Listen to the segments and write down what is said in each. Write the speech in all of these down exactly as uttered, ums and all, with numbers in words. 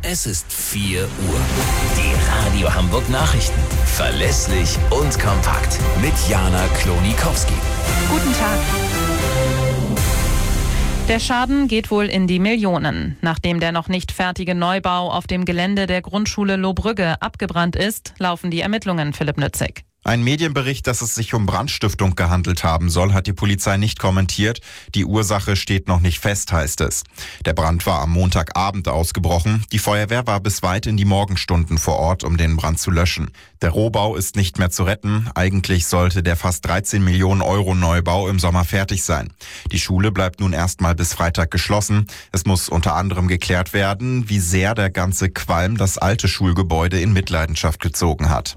Es ist vier Uhr. Die Radio Hamburg Nachrichten. Verlässlich und kompakt. Mit Jana Klonikowski. Guten Tag. Der Schaden geht wohl in die Millionen. Nachdem der noch nicht fertige Neubau auf dem Gelände der Grundschule Lohbrügge abgebrannt ist, laufen die Ermittlungen, Philipp Nützig. Ein Medienbericht, dass es sich um Brandstiftung gehandelt haben soll, hat die Polizei nicht kommentiert. Die Ursache steht noch nicht fest, heißt es. Der Brand war am Montagabend ausgebrochen. Die Feuerwehr war bis weit in die Morgenstunden vor Ort, um den Brand zu löschen. Der Rohbau ist nicht mehr zu retten. Eigentlich sollte der fast dreizehn Millionen Euro Neubau im Sommer fertig sein. Die Schule bleibt nun erstmal bis Freitag geschlossen. Es muss unter anderem geklärt werden, wie sehr der ganze Qualm das alte Schulgebäude in Mitleidenschaft gezogen hat.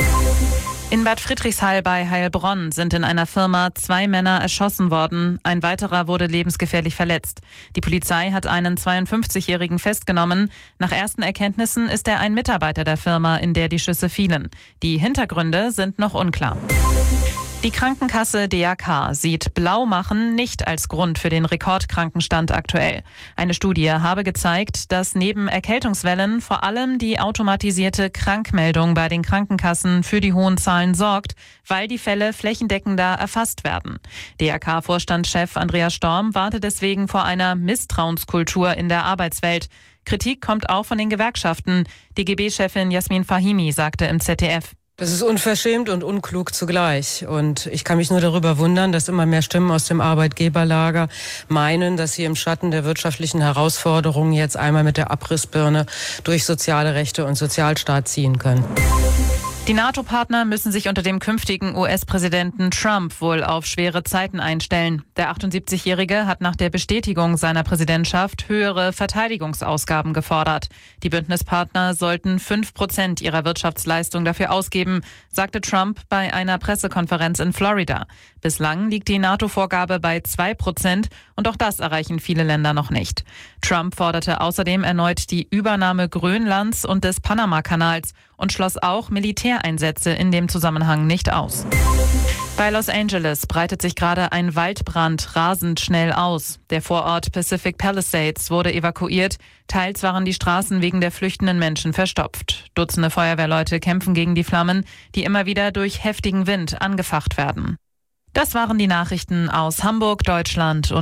In Bad Friedrichshall bei Heilbronn sind in einer Firma zwei Männer erschossen worden. Ein weiterer wurde lebensgefährlich verletzt. Die Polizei hat einen zweiundfünfzigjährigen festgenommen. Nach ersten Erkenntnissen ist er ein Mitarbeiter der Firma, in der die Schüsse fielen. Die Hintergründe sind noch unklar. Die Krankenkasse D A K sieht Blaumachen nicht als Grund für den Rekordkrankenstand aktuell. Eine Studie habe gezeigt, dass neben Erkältungswellen vor allem die automatisierte Krankmeldung bei den Krankenkassen für die hohen Zahlen sorgt, weil die Fälle flächendeckender erfasst werden. D A K-Vorstandschef Andreas Storm wartet deswegen vor einer Misstrauenskultur in der Arbeitswelt. Kritik kommt auch von den Gewerkschaften. D G B-Chefin Jasmin Fahimi sagte im Z D F: Das ist unverschämt und unklug zugleich. Und ich kann mich nur darüber wundern, dass immer mehr Stimmen aus dem Arbeitgeberlager meinen, dass sie im Schatten der wirtschaftlichen Herausforderungen jetzt einmal mit der Abrissbirne durch soziale Rechte und Sozialstaat ziehen können. Die NATO-Partner müssen sich unter dem künftigen U S-Präsidenten Trump wohl auf schwere Zeiten einstellen. Der achtundsiebzigjährige hat nach der Bestätigung seiner Präsidentschaft höhere Verteidigungsausgaben gefordert. Die Bündnispartner sollten fünf Prozent ihrer Wirtschaftsleistung dafür ausgeben, sagte Trump bei einer Pressekonferenz in Florida. Bislang liegt die NATO-Vorgabe bei zwei Prozent und auch das erreichen viele Länder noch nicht. Trump forderte außerdem erneut die Übernahme Grönlands und des Panamakanals und schloss auch Militäreinsätze in dem Zusammenhang nicht aus. Bei Los Angeles breitet sich gerade ein Waldbrand rasend schnell aus. Der Vorort Pacific Palisades wurde evakuiert. Teils waren die Straßen wegen der flüchtenden Menschen verstopft. Dutzende Feuerwehrleute kämpfen gegen die Flammen, die immer wieder durch heftigen Wind angefacht werden. Das waren die Nachrichten aus Hamburg, Deutschland und